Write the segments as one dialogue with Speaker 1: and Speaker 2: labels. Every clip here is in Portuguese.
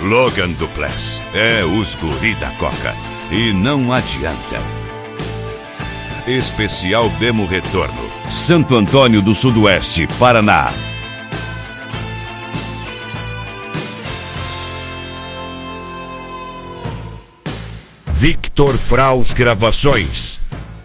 Speaker 1: Logan Duplessis é os guri da Coca e não adianta. Especial Bemo Retorno, Santo Antônio do Sudoeste, Paraná. Victor Fraus Gravações.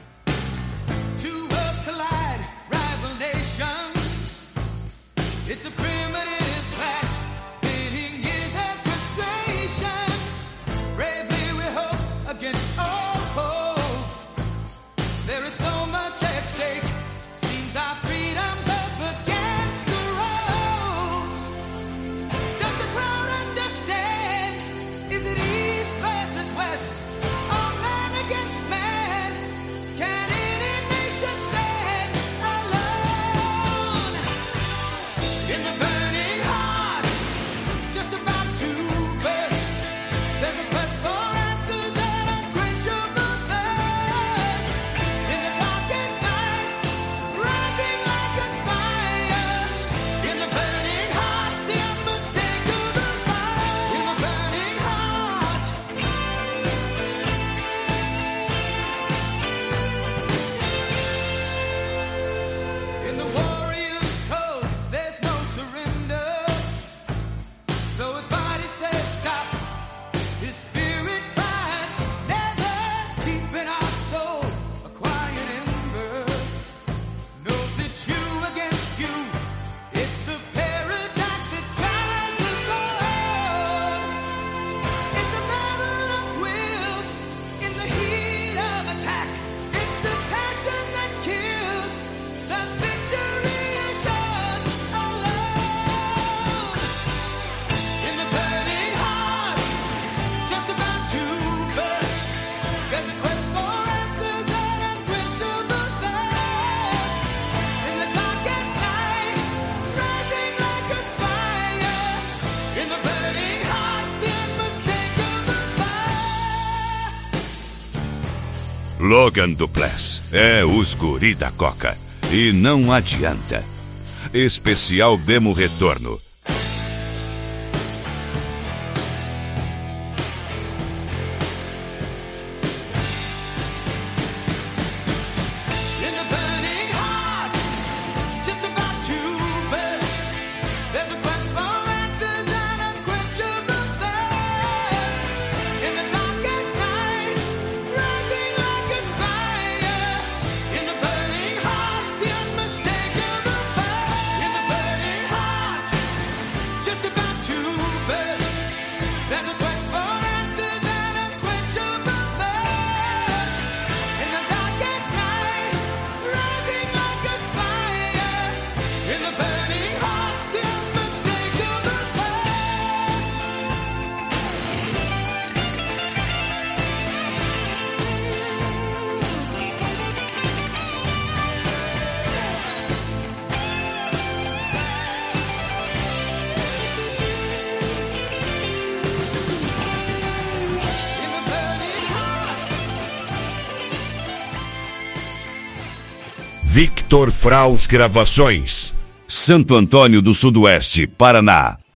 Speaker 1: Logan Duplessis é os guri da Coca e não adianta. Especial Bemo Retorno. Victor Fraus Gravações, Santo Antônio do Sudoeste, Paraná.